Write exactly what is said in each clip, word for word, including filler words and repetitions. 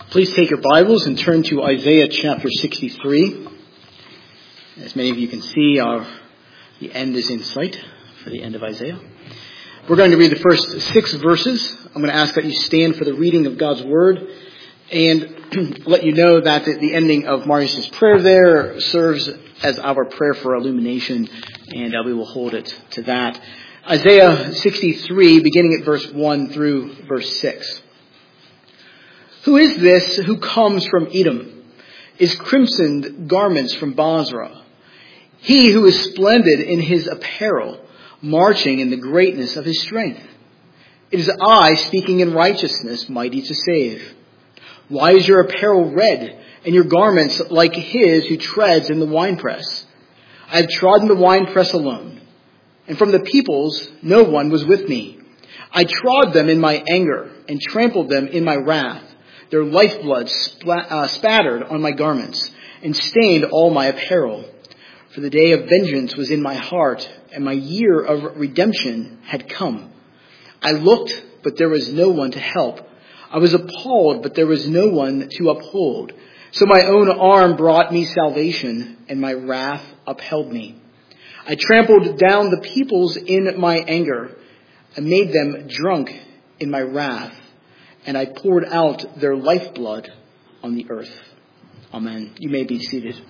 Please take your Bibles and turn to Isaiah chapter sixty-three. As many of you can see, our, the end is in sight for the end of Isaiah. We're going to read the first six verses. I'm going to ask that you stand for the reading of God's Word and let you know that the, the ending of Marius' prayer there serves as our prayer for illumination, and uh, we will hold it to that. Isaiah sixty-three, beginning at verse one through verse six. Who is this who comes from Edom, is crimsoned garments from Basra? He who is splendid in his apparel, marching in the greatness of his strength. It is I speaking in righteousness, mighty to save. Why is your apparel red, and your garments like his who treads in the winepress? I have trodden the winepress alone, and from the peoples no one was with me. I trod them in my anger, and trampled them in my wrath. Their lifeblood splat, uh, spattered on my garments, and stained all my apparel. For the day of vengeance was in my heart, and my year of redemption had come. I looked, but there was no one to help. I was appalled, but there was no one to uphold. So my own arm brought me salvation, and my wrath upheld me. I trampled down the peoples in my anger. I made them drunk in my wrath, and I poured out their lifeblood on the earth. Amen. You may be seated.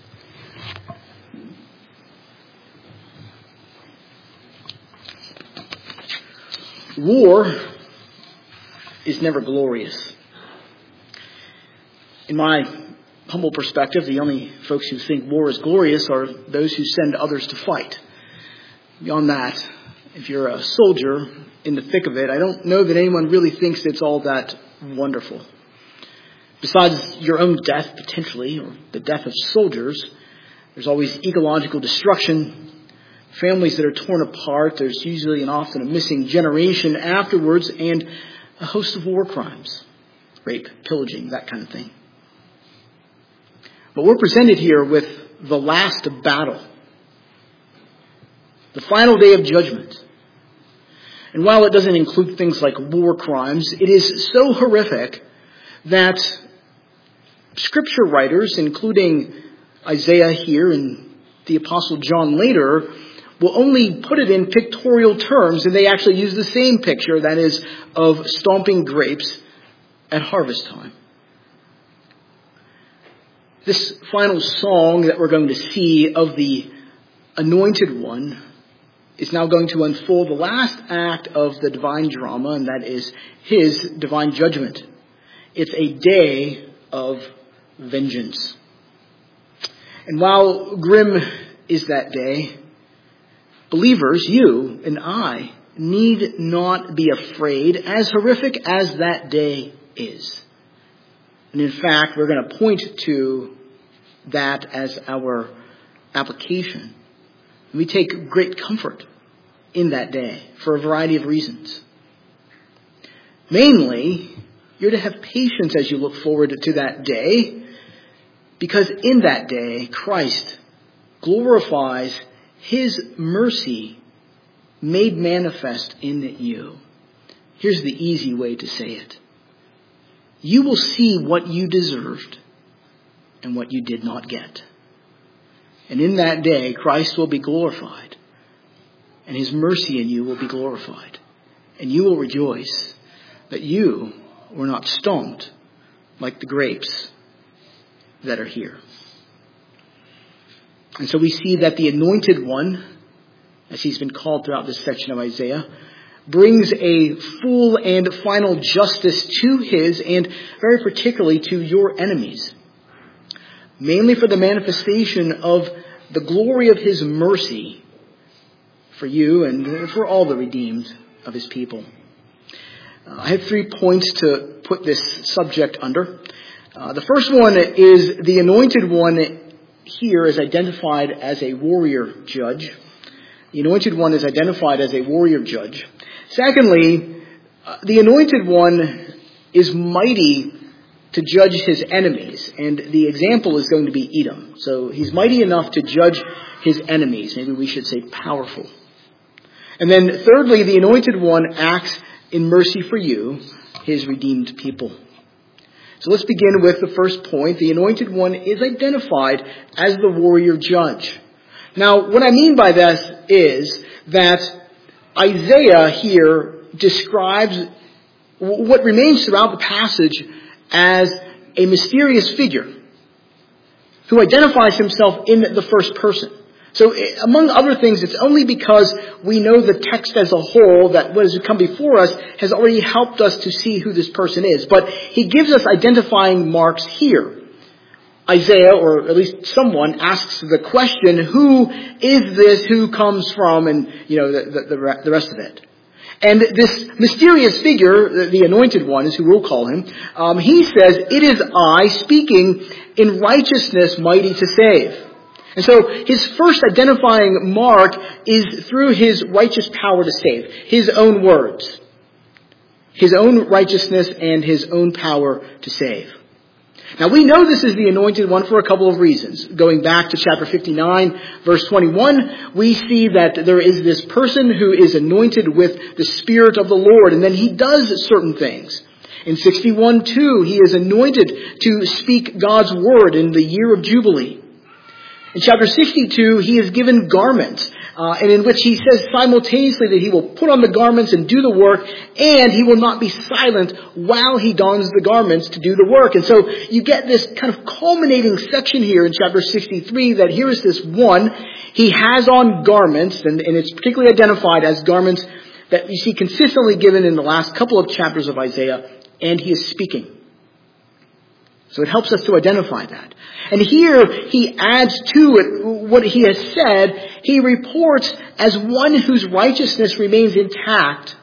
War is never glorious. In my humble perspective, the only folks who think war is glorious are those who send others to fight. Beyond that, if you're a soldier in the thick of it, I don't know that anyone really thinks it's all that wonderful. Besides your own death, potentially, or the death of soldiers, there's always ecological destruction, families that are torn apart. There's usually and often a missing generation afterwards, and a host of war crimes, rape, pillaging, that kind of thing. But we're presented here with the last battle, the final day of judgment. And while it doesn't include things like war crimes, it is so horrific that scripture writers, including Isaiah here and the Apostle John later, will only put it in pictorial terms, and they actually use the same picture, that is, of stomping grapes at harvest time. This final song that we're going to see of the Anointed One is now going to unfold the last act of the divine drama, and that is his divine judgment. It's a day of vengeance. And while grim is that day, believers, you and I, need not be afraid, as horrific as that day is. And in fact, we're going to point to that as our application. We take great comfort in that day for a variety of reasons. Mainly, you're to have patience as you look forward to that day, because in that day, Christ glorifies his mercy made manifest in you. Here's the easy way to say it. You will see what you deserved and what you did not get. And in that day, Christ will be glorified, and his mercy in you will be glorified. And you will rejoice that you were not stomped like the grapes that are here. And so we see that the Anointed One, as he's been called throughout this section of Isaiah, brings a full and final justice to his, and very particularly to your enemies. Mainly for the manifestation of the glory of his mercy for you and for all the redeemed of his people. Uh, I have three points to put this subject under. Uh, the first one is the Anointed One here is identified as a warrior judge. The Anointed One is identified as a warrior judge. Secondly, uh, the Anointed One is mighty to judge his enemies. And the example is going to be Edom. So he's mighty enough to judge his enemies. Maybe we should say powerful. And then thirdly, the Anointed One acts in mercy for you, his redeemed people. So let's begin with the first point. The Anointed One is identified as the warrior judge. Now, what I mean by this is that Isaiah here describes what remains throughout the passage as a mysterious figure who identifies himself in the first person. So, among other things, it's only because we know the text as a whole that what has come before us has already helped us to see who this person is. But he gives us identifying marks here. Isaiah, or at least someone, asks the question, who is this, who comes from, and, you know, the, the, the rest of it. And this mysterious figure, the Anointed One is who we'll call him, um, he says, "It is I speaking in righteousness mighty to save." And so his first identifying mark is through his righteous power to save, his own words, his own righteousness and his own power to save. Now we know this is the Anointed One for a couple of reasons. Going back to chapter fifty-nine, verse twenty-one, we see that there is this person who is anointed with the Spirit of the Lord, and then he does certain things. In sixty-one two, he is anointed to speak God's word in the year of Jubilee. In chapter sixty-two, he is given garments, uh, and in which he says simultaneously that he will put on the garments and do the work, and he will not be silent while he dons the garments to do the work. And so you get this kind of culminating section here in chapter sixty-three that here is this one. He has on garments, and, and it's particularly identified as garments that you see consistently given in the last couple of chapters of Isaiah, and he is speaking. So it helps us to identify that. And here he adds to it what he has said. He reports as one whose righteousness remains intact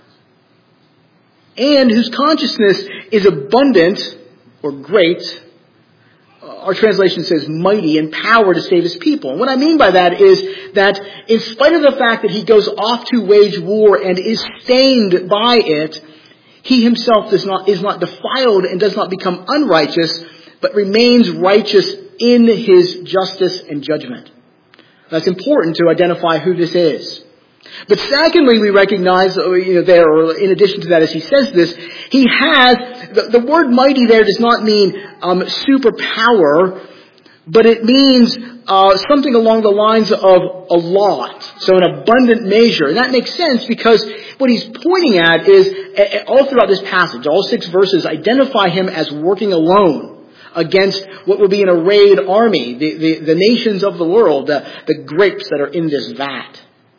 and whose consciousness is abundant or great. Our translation says mighty in power to save his people. And what I mean by that is that in spite of the fact that he goes off to wage war and is stained by it, he himself does not, is not defiled and does not become unrighteous, but remains righteous in his justice and judgment. That's important to identify who this is. But secondly, we recognize, you know, there, or in addition to that, as he says this, he has, the, the word mighty there does not mean um, superpower, but it means uh, something along the lines of a lot, so an abundant measure. And that makes sense because what he's pointing at is, all throughout this passage, all six verses identify him as working alone against what would be an arrayed army, the, the, the nations of the world, the, the grapes that are in this vat.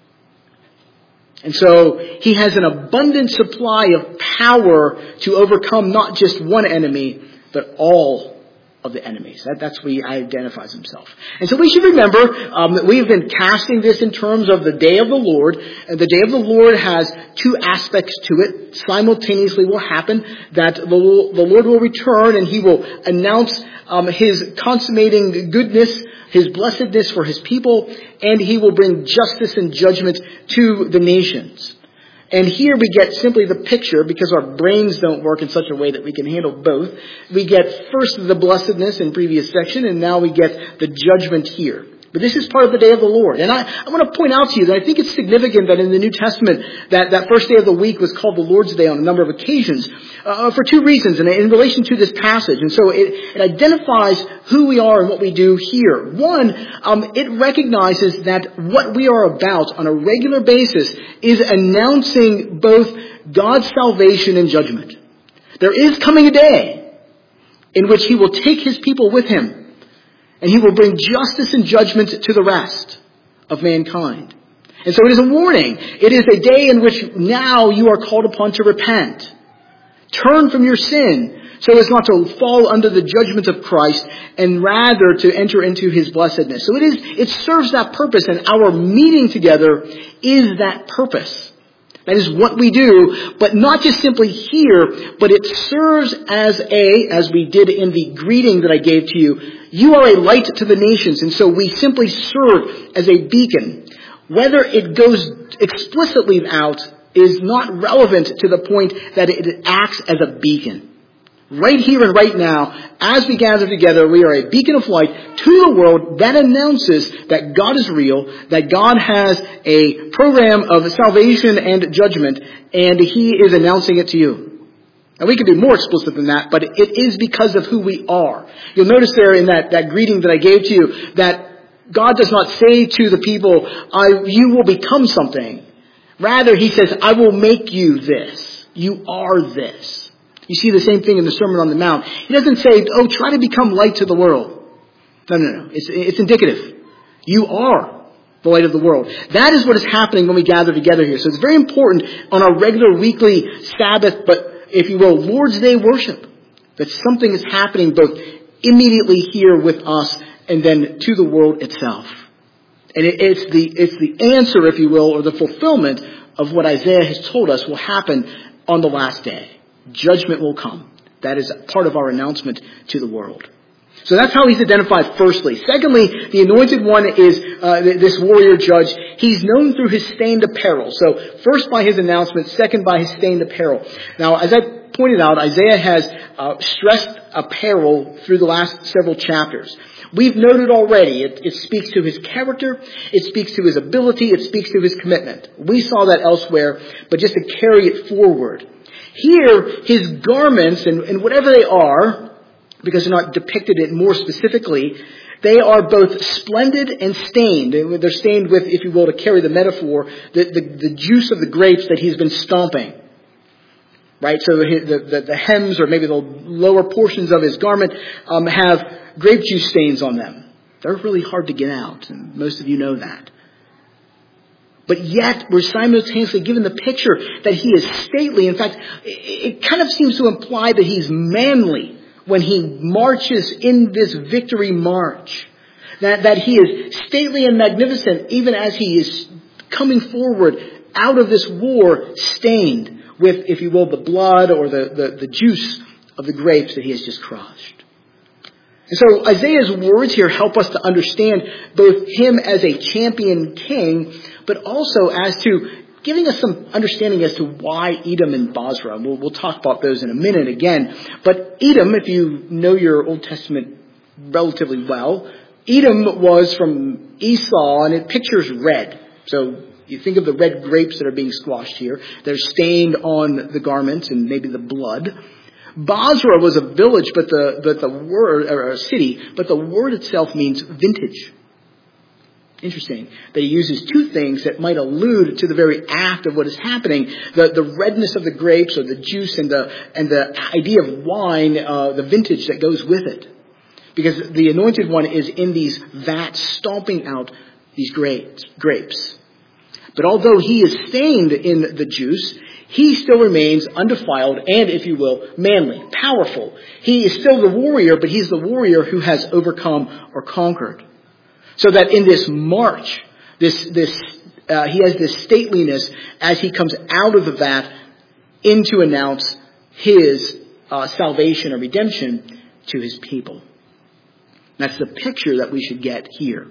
And so he has an abundant supply of power to overcome not just one enemy, but all of the enemies. That, that's where he identifies himself. And so we should remember um, that we've been casting this in terms of the day of the Lord. And the day of the Lord has two aspects to it. Simultaneously will happen that the, the Lord will return and he will announce um, his consummating goodness, his blessedness for his people, and he will bring justice and judgment to the nations. And here we get simply the picture, because our brains don't work in such a way that we can handle both. We get first the blessedness in previous section, and now we get the judgment here. But this is part of the day of the Lord. And I, I want to point out to you that I think it's significant that in the New Testament that that first day of the week was called the Lord's Day on a number of occasions uh, for two reasons in, in relation to this passage. And so it, it identifies who we are and what we do here. One, um, it recognizes that what we are about on a regular basis is announcing both God's salvation and judgment. There is coming a day in which he will take his people with him. And he will bring justice and judgment to the rest of mankind. And so it is a warning. It is a day in which now you are called upon to repent. Turn from your sin so as not to fall under the judgment of Christ and rather to enter into his blessedness. So it is, it serves that purpose, and our meeting together is that purpose. That is what we do, but not just simply here, but it serves as a, as we did in the greeting that I gave to you, you are a light to the nations, and so we simply serve as a beacon. Whether it goes explicitly out is not relevant to the point that it acts as a beacon. Right here and right now, as we gather together, we are a beacon of light to the world that announces that God is real, that God has a program of salvation and judgment, and he is announcing it to you. And we can be more explicit than that, but it is because of who we are. You'll notice there in that, that greeting that I gave to you that God does not say to the people, I, you will become something. Rather, he says, I will make you this. You are this. You see the same thing in the Sermon on the Mount. He doesn't say, oh, try to become light to the world. No, no, no. It's, it's indicative. You are the light of the world. That is what is happening when we gather together here. So it's very important on our regular weekly Sabbath, but if you will, Lord's Day worship, that something is happening both immediately here with us and then to the world itself. And it, it's the it's the answer, if you will, or the fulfillment of what Isaiah has told us will happen on the last day. Judgment will come. That is part of our announcement to the world. So that's how he's identified firstly. Secondly, the anointed one is uh, this warrior judge. He's known through his stained apparel. So first by his announcement, second by his stained apparel. Now, as I pointed out, Isaiah has uh, stressed apparel through the last several chapters. We've noted already, it, it speaks to his character, it speaks to his ability, it speaks to his commitment. We saw that elsewhere, but just to carry it forward. Here, his garments, and, and whatever they are, because they're not depicted it more specifically, they are both splendid and stained. They're stained with, if you will, to carry the metaphor, the, the, the juice of the grapes that he's been stomping. Right? So the, the, the hems, or maybe the lower portions of his garment, um, have grape juice stains on them. They're really hard to get out, and most of you know that. But yet, we're simultaneously given the picture that he is stately. In fact, it, it kind of seems to imply that he's manly when he marches in this victory march. That, that he is stately and magnificent even as he is coming forward out of this war stained with, if you will, the blood or the, the, the juice of the grapes that he has just crushed. And so Isaiah's words here help us to understand both him as a champion king, but also as to giving us some understanding as to why Edom and Bozrah. We'll, we'll talk about those in a minute again. But Edom, if you know your Old Testament relatively well, Edom was from Esau, and it pictures red. So you think of the red grapes that are being squashed here. They're stained on the garments and maybe the blood. Bozrah was a village, but the, but the word, or a city, but the word itself means vintage. Interesting that he uses two things that might allude to the very act of what is happening. The, the redness of the grapes, or the juice, and the, and the idea of wine, uh, the vintage that goes with it. Because the anointed one is in these vats stomping out these grapes. grapes. But although he is stained in the juice, he still remains undefiled and, if you will, manly, powerful. He is still the warrior, but he's the warrior who has overcome or conquered. So that in this march, this this uh, he has this stateliness as he comes out of the vat in to announce his uh, salvation or redemption to his people. That's the picture that we should get here.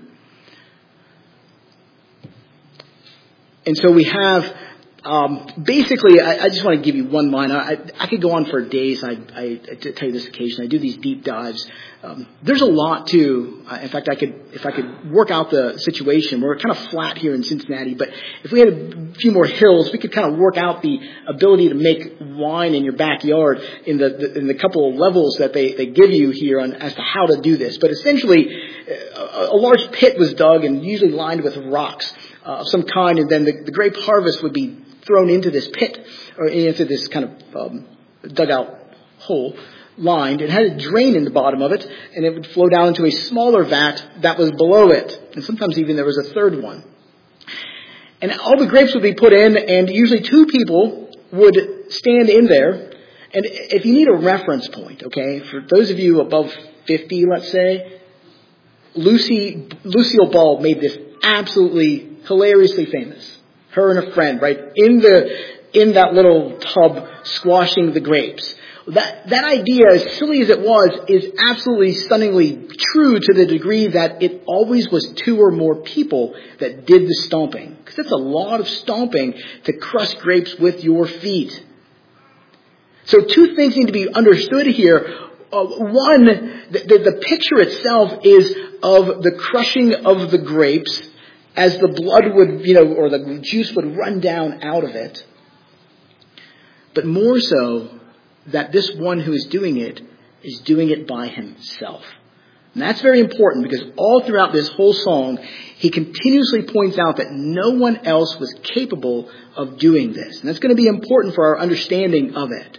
And so we have, um, basically, I, I just want to give you one line. I, I could go on for days. I, I, I tell you this occasion. I do these deep dives. Um, there's a lot to. Uh, in fact, I could, if I could work out the situation. We're kind of flat here in Cincinnati, but if we had a few more hills, we could kind of work out the ability to make wine in your backyard in the, the in the couple of levels that they, they give you here on as to how to do this. But essentially, a, a large pit was dug and usually lined with rocks Uh, of some kind, and then the, the grape harvest would be thrown into this pit, or into this kind of um, dugout hole, lined. It had a drain in the bottom of it, and it would flow down into a smaller vat that was below it. And sometimes even there was a third one. And all the grapes would be put in, and usually two people would stand in there. And if you need a reference point, okay, for those of you above fifty, let's say, Lucy, Lucille Ball made this absolutely hilariously famous. Her and a friend, right, in the in that little tub squashing the grapes. That that idea, as silly as it was, is absolutely stunningly true to the degree that it always was two or more people that did the stomping. Because it's a lot of stomping to crush grapes with your feet. So two things need to be understood here. Uh, one, the, the, the picture itself is of the crushing of the grapes as the blood would, you know, or the juice would run down out of it. But more so, that this one who is doing it is doing it by himself. And that's very important because all throughout this whole song, he continuously points out that no one else was capable of doing this. And that's going to be important for our understanding of it.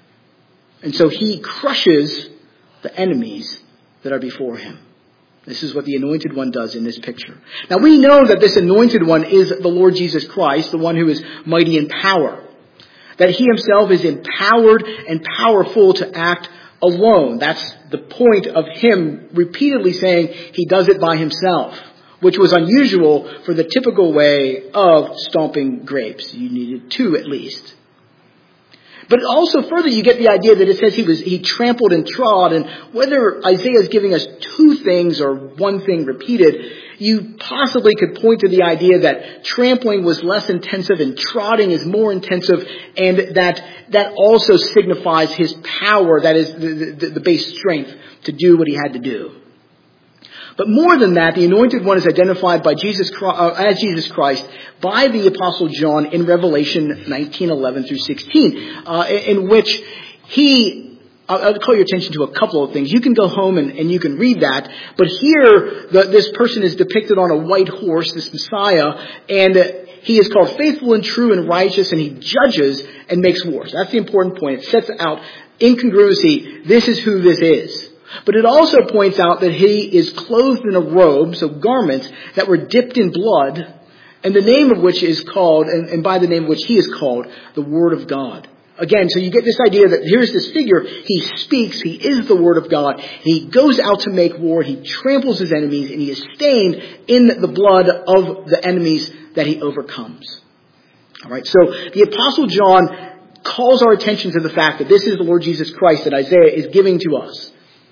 And so he crushes the enemies that are before him. This is what the Anointed One does in this picture. Now we know that this Anointed One is the Lord Jesus Christ, the one who is mighty in power. That he himself is empowered and powerful to act alone. That's the point of him repeatedly saying he does it by himself, which was unusual for the typical way of stomping grapes. You needed two at least. But also further, you get the idea that it says he was he trampled and trod, and whether Isaiah is giving us two things or one thing repeated, you possibly could point to the idea that trampling was less intensive and trotting is more intensive, and that that also signifies his power, that is the, the, the base strength to do what he had to do. But more than that, the Anointed One is identified by Jesus uh, as Jesus Christ by the Apostle John in Revelation nineteen eleven through sixteen, uh, in which he, I'll call your attention to a couple of things. You can go home and, and you can read that, but here the, this person is depicted on a white horse, this Messiah, and he is called faithful and true and righteous, and he judges and makes wars. That's the important point. It sets out incongruency. This is who this is. But it also points out that he is clothed in a robe, so garments that were dipped in blood, and the name of which is called, and, and by the name of which he is called, the Word of God. Again, so you get this idea that here's this figure, he speaks, he is the Word of God, he goes out to make war, he tramples his enemies, and he is stained in the blood of the enemies that he overcomes. Alright, so the Apostle John calls our attention to the fact that this is the Lord Jesus Christ that Isaiah is giving to us.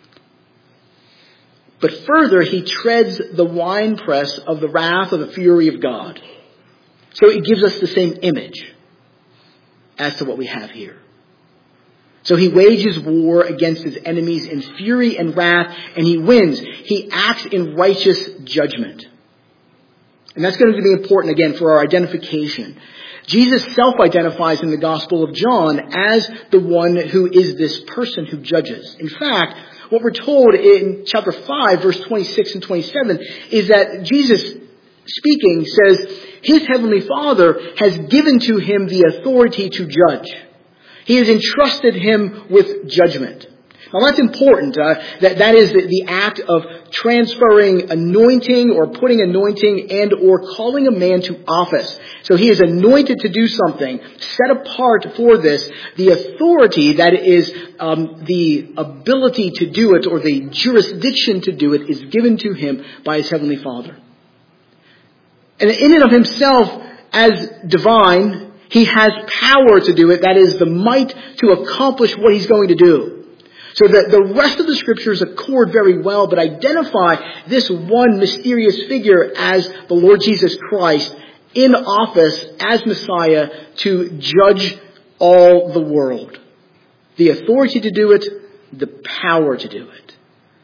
But further, he treads the winepress of the wrath of the fury of God. So it gives us the same image as to what we have here. So he wages war against his enemies in fury and wrath, and he wins. He acts in righteous judgment. And that's going to be important again for our identification. Jesus self-identifies in the Gospel of John as the one who is this person who judges. In fact, what we're told in chapter five, verse twenty-six and twenty-seven, is that Jesus speaking says, his heavenly Father has given to him the authority to judge. He has entrusted him with judgment. Now that's important. Uh, that, that is the, the act of transferring anointing or putting anointing and or calling a man to office. So he is anointed to do something, set apart for this. The authority, that is um, the ability to do it or the jurisdiction to do it, is given to him by his heavenly Father. And in and of himself, as divine, he has power to do it. That is the might to accomplish what he's going to do. So that the rest of the scriptures accord very well, but identify this one mysterious figure as the Lord Jesus Christ in office as Messiah to judge all the world. The authority to do it, the power to do it.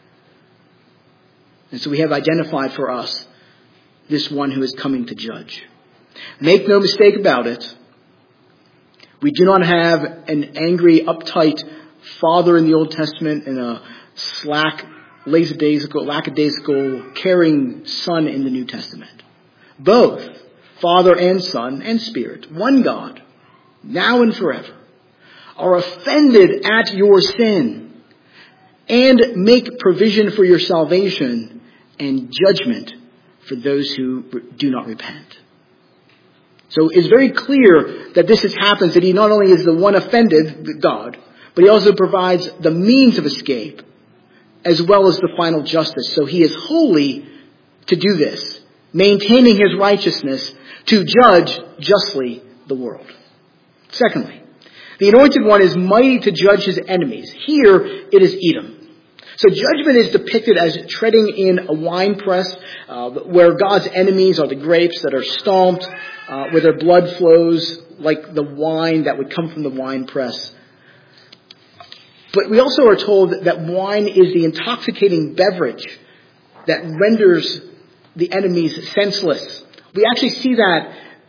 And so we have identified for us this one who is coming to judge. Make no mistake about it. We do not have an angry, uptight father in the Old Testament and a slack, lackadaisical, lackadaisical, caring son in the New Testament. Both, Father and Son and Spirit, one God, now and forever, are offended at your sin and make provision for your salvation and judgment for those who do not repent. So it's very clear that this has happened, that he not only is the one offended, God, but he also provides the means of escape as well as the final justice. So he is holy to do this, maintaining his righteousness to judge justly the world. Secondly, the Anointed One is mighty to judge his enemies. Here it is Edom. So judgment is depicted as treading in a winepress uh, where God's enemies are the grapes that are stomped, uh, where their blood flows like the wine that would come from the winepress. But we also are told that wine is the intoxicating beverage that renders the enemies senseless. We actually see that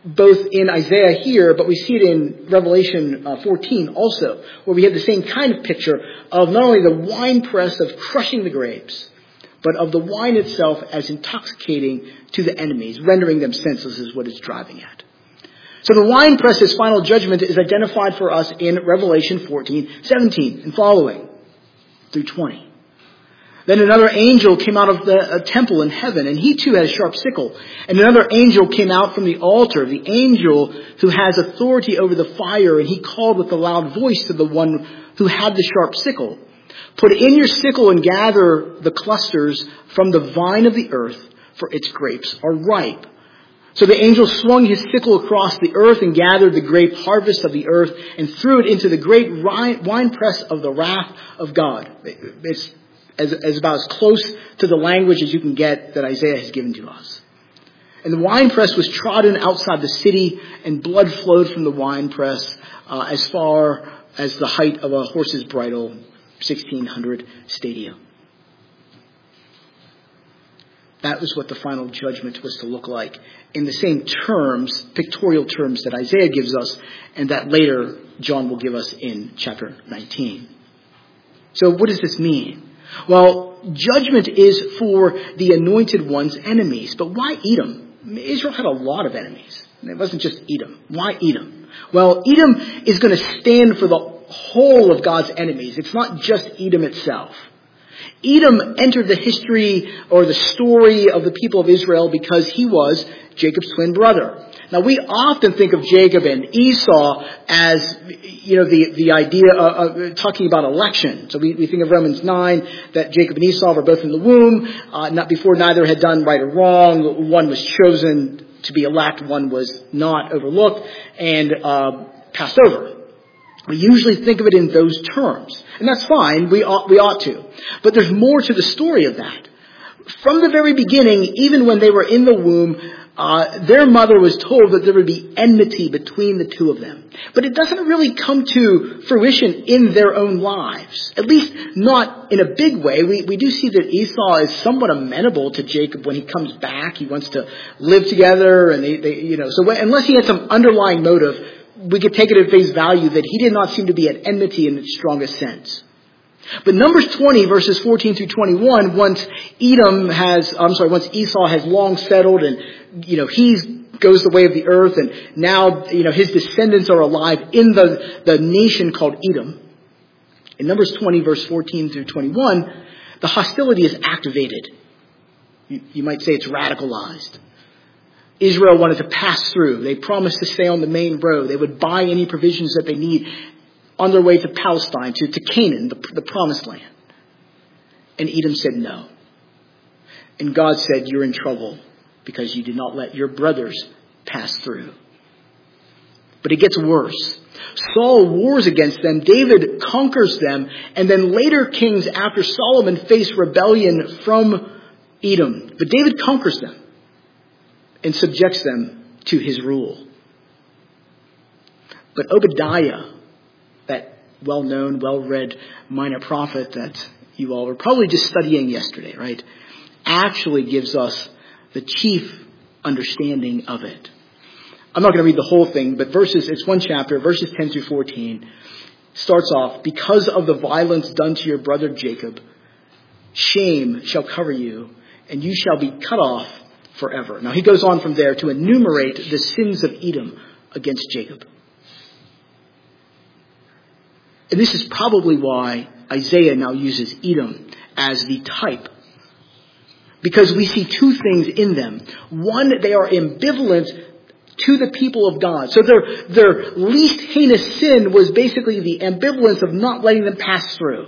both in Isaiah here, but we see it in Revelation uh, fourteen also, where we have the same kind of picture of not only the winepress of crushing the grapes, but of the wine itself as intoxicating to the enemies, rendering them senseless is what it's driving at. So the winepress's final judgment is identified for us in Revelation fourteen, seventeen and following through twenty. Then another angel came out of the uh, temple in heaven, and he too had a sharp sickle. And another angel came out from the altar, the angel who has authority over the fire, and he called with a loud voice to the one who had the sharp sickle, "Put in your sickle and gather the clusters from the vine of the earth, for its grapes are ripe." So the angel swung his sickle across the earth and gathered the grape harvest of the earth and threw it into the great winepress of the wrath of God. It's as, as about as close to the language as you can get that Isaiah has given to us. And the winepress was trodden outside the city, and blood flowed from the winepress uh, as far as the height of a horse's bridle, sixteen hundred stadia. That was what the final judgment was to look like in the same terms, pictorial terms that Isaiah gives us, and that later John will give us in chapter nineteen. So what does this mean? Well, judgment is for the anointed one's enemies. But why Edom? Israel had a lot of enemies. It wasn't just Edom. Why Edom? Well, Edom is going to stand for the whole of God's enemies. It's not just Edom itself. Edom entered the history or the story of the people of Israel because he was Jacob's twin brother. Now, we often think of Jacob and Esau as, you know, the, the idea of, of talking about election. So we, we think of Romans nine, that Jacob and Esau were both in the womb, uh, not before neither had done right or wrong. One was chosen to be elect, one was not, overlooked, and uh, passed over. We usually think of it in those terms. And that's fine, we ought, we ought to. But there's more to the story of that. From the very beginning, even when they were in the womb, Uh, their mother was told that there would be enmity between the two of them. But it doesn't really come to fruition in their own lives. At least not in a big way. We, we do see that Esau is somewhat amenable to Jacob when he comes back. He wants to live together, and they, they you know, so when, unless he had some underlying motive, we could take it at face value that he did not seem to be at enmity in its strongest sense. But Numbers twenty, verses fourteen through twenty-one, once Edom has, I'm sorry, once Esau has long settled and, you know, he goes the way of the earth, and now, you know, his descendants are alive in the, the nation called Edom. In Numbers twenty, verse fourteen through twenty-one, the hostility is activated. You, you might say it's radicalized. Israel wanted to pass through. They promised to stay on the main road. They would buy any provisions that they need on their way to Palestine, to, to Canaan, the, the promised land. And Edom said no. And God said, you're in trouble because you did not let your brothers pass through. But it gets worse. Saul wars against them. David conquers them. And then later kings after Solomon face rebellion from Edom. But David conquers them and subjects them to his rule. But Obadiah, that well-known, well-read minor prophet that you all were probably just studying yesterday, right, actually gives us the chief understanding of it. I'm not going to read the whole thing, but verses, it's one chapter, verses ten through fourteen, starts off, because of the violence done to your brother Jacob, shame shall cover you, and you shall be cut off forever. Now he goes on from there to enumerate the sins of Edom against Jacob. And this is probably why Isaiah now uses Edom as the type. Because we see two things in them. One, they are ambivalent to the people of God. So their, their least heinous sin was basically the ambivalence of not letting them pass through.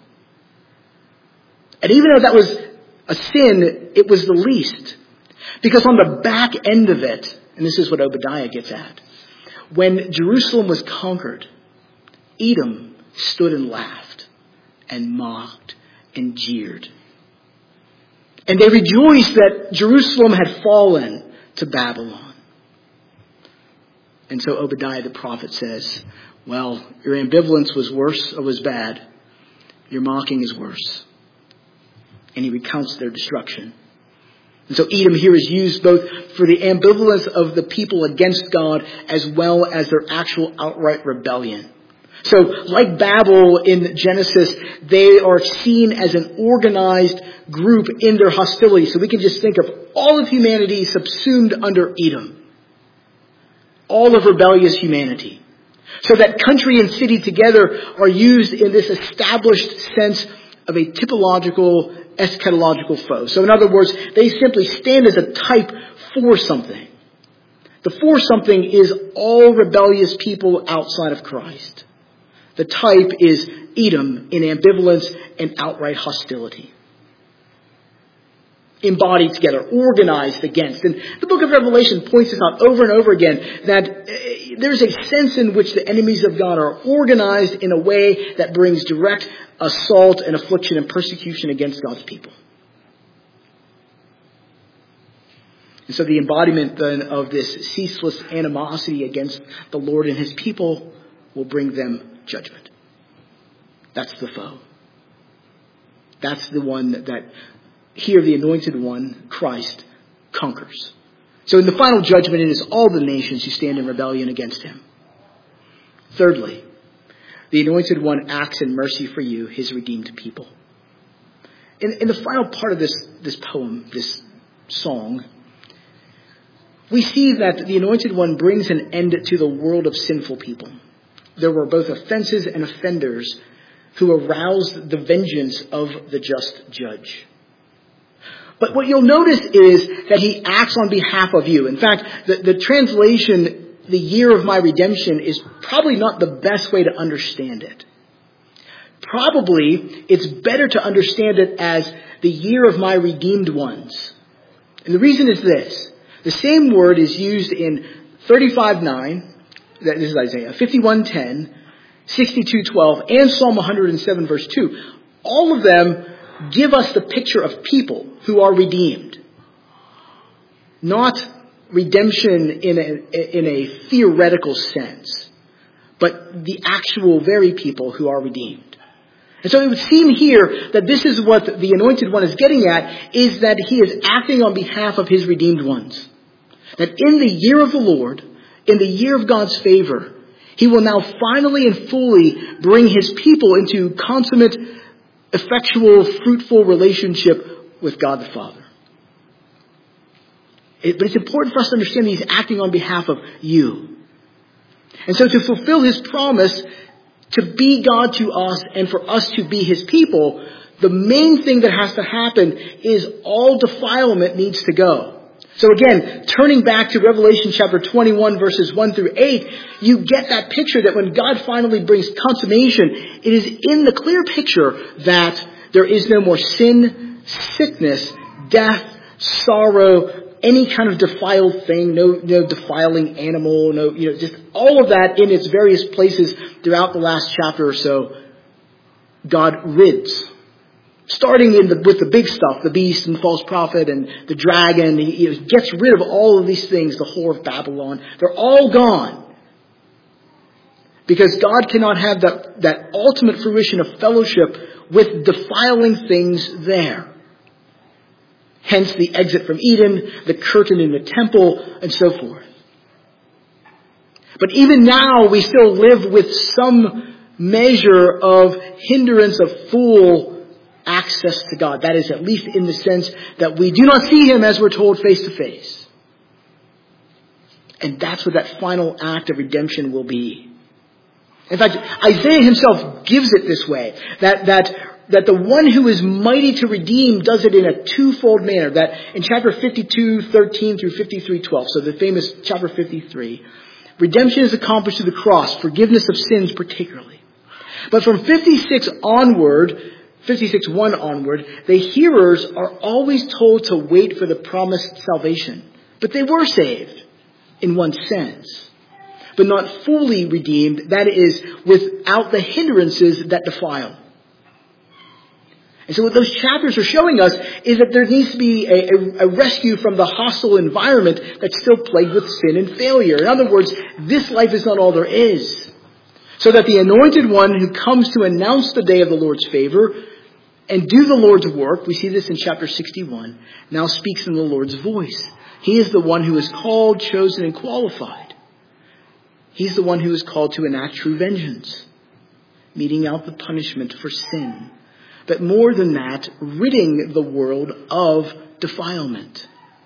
And even though that was a sin, it was the least. Because on the back end of it, and this is what Obadiah gets at, when Jerusalem was conquered, Edom stood and laughed and mocked and jeered. And they rejoiced that Jerusalem had fallen to Babylon. And so Obadiah the prophet says, well, your ambivalence was worse or was bad. Your mocking is worse. And he recounts their destruction. And so Edom here is used both for the ambivalence of the people against God as well as their actual outright rebellion. So like Babel in Genesis, they are seen as an organized group in their hostility. So we can just think of all of humanity subsumed under Edom. All of rebellious humanity. So that country and city together are used in this established sense of a typological, eschatological foe. So in other words, they simply stand as a type for something. The for something is all rebellious people outside of Christ. The type is Edom in ambivalence and outright hostility. Embodied together, organized against. And the book of Revelation points this out over and over again, that there's a sense in which the enemies of God are organized in a way that brings direct assault and affliction and persecution against God's people. And so the embodiment then of this ceaseless animosity against the Lord and his people will bring them judgment. That's the foe. That's the one that, that here the anointed one, Christ, conquers. So in the final judgment, it is all the nations who stand in rebellion against him. Thirdly, the anointed one acts in mercy for you, his redeemed people. In, in the final part of this, this poem, this song, we see that the anointed one brings an end to the world of sinful people. There were both offenses and offenders who aroused the vengeance of the just judge. But what you'll notice is that he acts on behalf of you. In fact, the, the translation, the year of my redemption, is probably not the best way to understand it. Probably it's better to understand it as the year of my redeemed ones. And the reason is this. The same word is used in thirty-five nine, that is Isaiah, fifty-one ten, sixty-two twelve, and Psalm one hundred seven verse two. All of them give us the picture of people who are redeemed. Not redemption in a, in a theoretical sense, but the actual very people who are redeemed. And so it would seem here that this is what the anointed one is getting at, is that he is acting on behalf of his redeemed ones. That in the year of the Lord, in the year of God's favor, he will now finally and fully bring his people into consummate, effectual, fruitful relationship with God the Father. It, but it's important for us to understand that he's acting on behalf of you. And so to fulfill his promise to be God to us and for us to be his people, the main thing that has to happen is all defilement needs to go. So again, turning back to Revelation chapter twenty-one, verses one through eight, you get that picture that when God finally brings consummation, it is in the clear picture that there is no more sin, sickness, death, sorrow, any kind of defiled thing, no, no defiling animal, no, you know, just all of that in its various places throughout the last chapter or so. God rids. Starting in the, with the big stuff, the beast and the false prophet and the dragon, he, he gets rid of all of these things, the whore of Babylon. They're all gone. Because God cannot have that, that ultimate fruition of fellowship with defiling things there. Hence the exit from Eden, the curtain in the temple, and so forth. But even now, we still live with some measure of hindrance of full access to God. That is, at least in the sense that we do not see him as we're told face to face. And that's what that final act of redemption will be. In fact, Isaiah himself gives it this way, that, that, that the one who is mighty to redeem does it in a twofold manner. That in chapter fifty-two thirteen through fifty-three twelve, so the famous chapter fifty-three, redemption is accomplished through the cross, forgiveness of sins particularly. But from fifty-six onward, fifty-six one onward, the hearers are always told to wait for the promised salvation. But they were saved, in one sense, but not fully redeemed, that is, without the hindrances that defile. And so what those chapters are showing us is that there needs to be a, a, a rescue from the hostile environment that's still plagued with sin and failure. In other words, this life is not all there is. So that the anointed one who comes to announce the day of the Lord's favor and do the Lord's work, we see this in chapter sixty-one, now speaks in the Lord's voice. He is the one who is called, chosen, and qualified. He's the one who is called to enact true vengeance, meting out the punishment for sin. But more than that, ridding the world of defilement.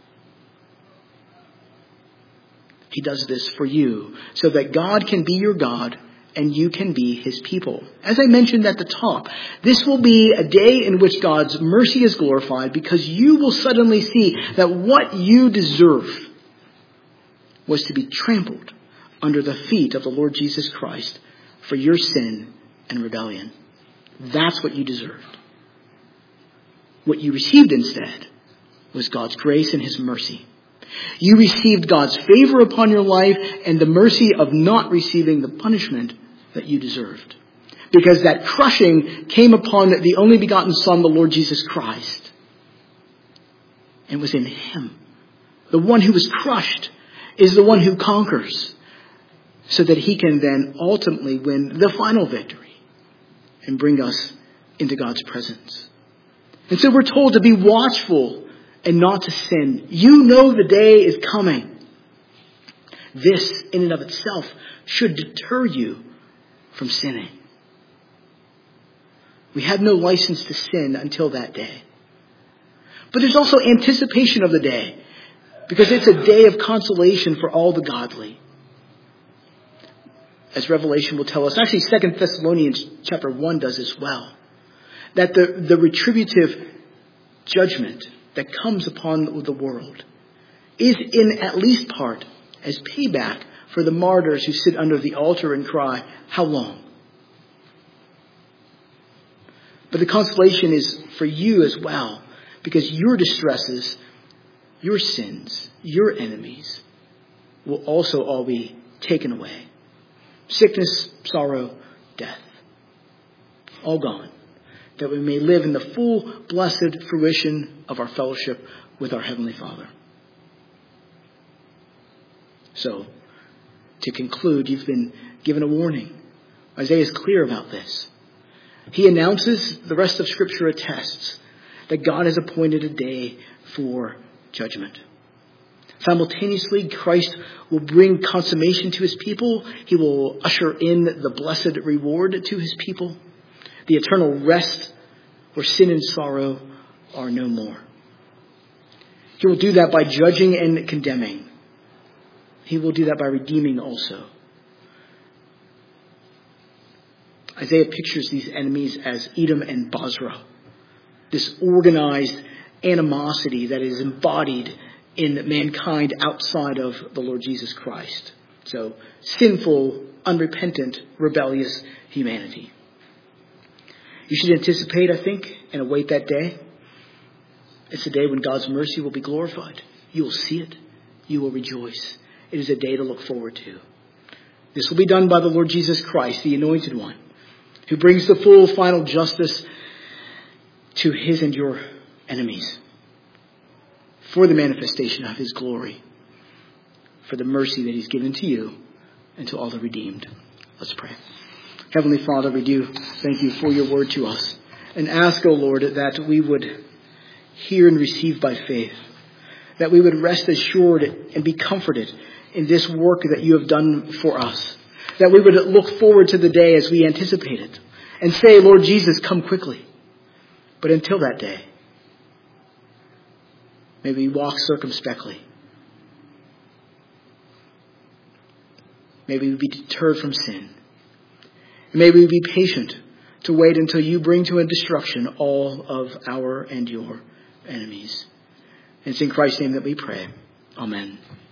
He does this for you so that God can be your God and you can be his people. As I mentioned at the top, this will be a day in which God's mercy is glorified because you will suddenly see that what you deserve was to be trampled under the feet of the Lord Jesus Christ for your sin and rebellion. That's what you deserved. What you received instead was God's grace and his mercy. You received God's favor upon your life and the mercy of not receiving the punishment that you deserved. Because that crushing came upon the only begotten Son, the Lord Jesus Christ. And was in him. The one who was crushed is the one who conquers. So that he can then ultimately win the final victory and bring us into God's presence. And so we're told to be watchful and not to sin. You know the day is coming. This in and of itself should deter you from sinning. We have no license to sin until that day. But there's also anticipation of the day, because it's a day of consolation for all the godly. As Revelation will tell us, actually Second Thessalonians chapter one does as well, that the, the retributive judgment that comes upon the world is in at least part as payback for the martyrs who sit under the altar and cry, how long? But the consolation is for you as well, because your distresses, your sins, your enemies will also all be taken away. Sickness, sorrow, death. All gone. That we may live in the full, blessed fruition of our fellowship with our Heavenly Father. So, to conclude, you've been given a warning. Isaiah is clear about this. He announces, the rest of Scripture attests, that God has appointed a day for judgment. Simultaneously, Christ will bring consummation to his people. He will usher in the blessed reward to his people. The eternal rest where sin and sorrow are no more. He will do that by judging and condemning. He will do that by redeeming also. Isaiah pictures these enemies as Edom and Bozrah. This organized animosity that is embodied in mankind outside of the Lord Jesus Christ. So, sinful, unrepentant, rebellious humanity. You should anticipate, I think, and await that day. It's a day when God's mercy will be glorified. You will see it. You will rejoice. It is a day to look forward to. This will be done by the Lord Jesus Christ, the Anointed One, who brings the full final justice to his and your enemies, for the manifestation of his glory, for the mercy that he's given to you and to all the redeemed. Let's pray. Heavenly Father, we do thank you for your word to us, and ask, O Lord, that we would hear and receive by faith, that we would rest assured and be comforted in this work that you have done for us, that we would look forward to the day as we anticipate it and say, Lord Jesus, come quickly. But until that day, may we walk circumspectly. May we be deterred from sin. And may we be patient to wait until you bring to a destruction all of our and your enemies. And it's in Christ's name that we pray. Amen.